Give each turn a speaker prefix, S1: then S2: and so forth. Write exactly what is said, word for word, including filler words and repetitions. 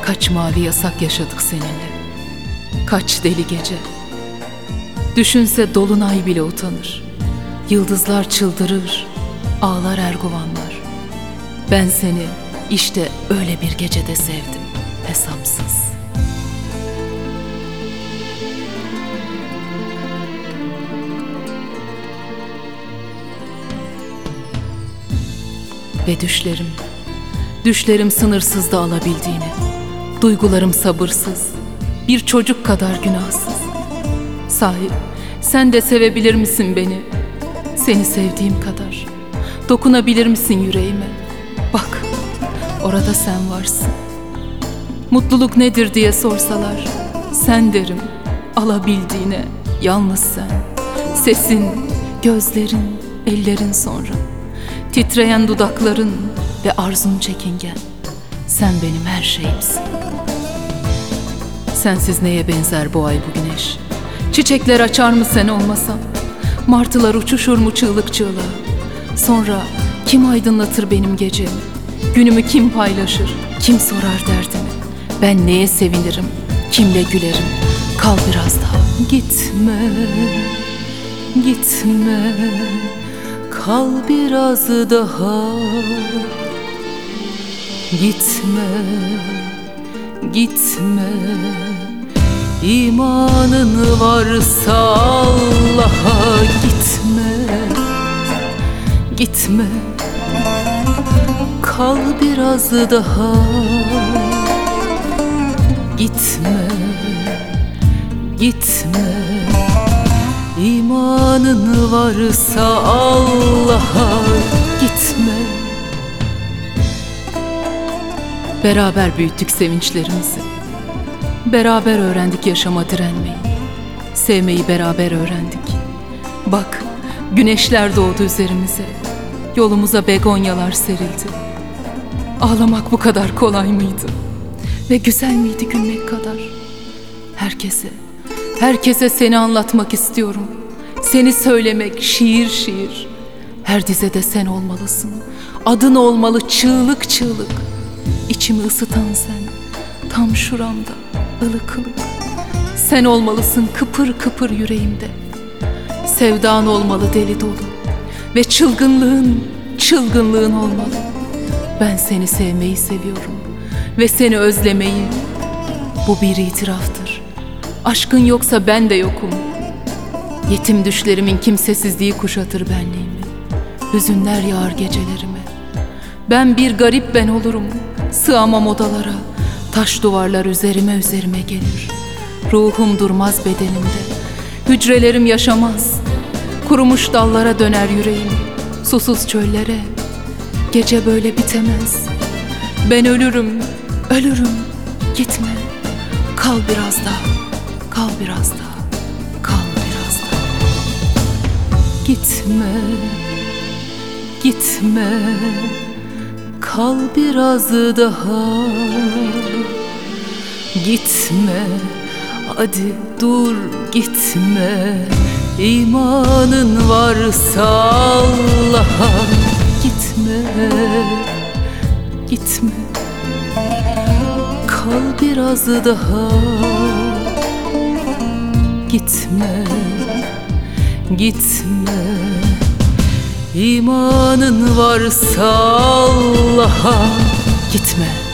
S1: Kaç mavi yasak yaşadık seninle, kaç deli gece. Düşünse dolunay bile utanır, yıldızlar çıldırır, ağlar erguvanlar. Ben seni işte öyle bir gecede sevdim, hesapsız. Ve düşlerim, düşlerim sınırsızdı alabildiğini. Duygularım sabırsız, bir çocuk kadar günahsız. Sahi sen de sevebilir misin beni? Seni sevdiğim kadar. Dokunabilir misin yüreğime? Bak, orada sen varsın. Mutluluk nedir diye sorsalar, sen derim, alabildiğine yalnız sen. Sesin, gözlerin, ellerin sonra. Titreyen dudakların ve arzun çekingen. Sen benim her şeyimsin. Sensiz neye benzer bu ay bu güneş? Çiçekler açar mı sen olmasan? Martılar uçuşur mu çığlık çığlığa? Sonra kim aydınlatır benim gecemi? Günümü kim paylaşır? Kim sorar derdimi? Ben neye sevinirim? Kimle gülerim? Kal biraz daha. Gitme, gitme, kal biraz daha. Gitme, gitme, imanın varsa Allah'a gitme, gitme, kal biraz daha. Gitme, gitme, imanın varsa Allah'a gitme. Beraber büyüttük sevinçlerimizi. Beraber öğrendik yaşama direnmeyi. Sevmeyi beraber öğrendik. Bak, güneşler doğdu üzerimize. Yolumuza begonyalar serildi. Ağlamak bu kadar kolay mıydı? Ve güzel miydi gülmek kadar? Herkese, herkese seni anlatmak istiyorum. Seni söylemek şiir şiir. Her dizede sen olmalısın. Adın olmalı çığlık çığlık. İçimi ısıtan sen, tam şuramda, ılık ılık. Sen olmalısın kıpır kıpır yüreğimde. Sevdan olmalı deli dolu. Ve çılgınlığın, çılgınlığın olmalı. Ben seni sevmeyi seviyorum. Ve seni özlemeyi. Bu bir itiraftır. Aşkın yoksa ben de yokum. Yetim düşlerimin kimsesizliği kuşatır benliğimi. Hüzünler yağar gecelerime. Ben bir garip ben olurum. Sığamam odalara, taş duvarlar üzerime üzerime gelir. Ruhum durmaz bedenimde, hücrelerim yaşamaz. Kurumuş dallara döner yüreğim, susuz çöllere. Gece böyle bitemez. Ben ölürüm, ölürüm, gitme. Kal biraz daha, kal biraz daha, kal biraz daha. Gitme, gitme, kal biraz daha. Gitme, hadi dur gitme. İmanın varsa Allah'a gitme, gitme, kal biraz daha. Gitme, gitme, İmanın varsa Allah'a gitme.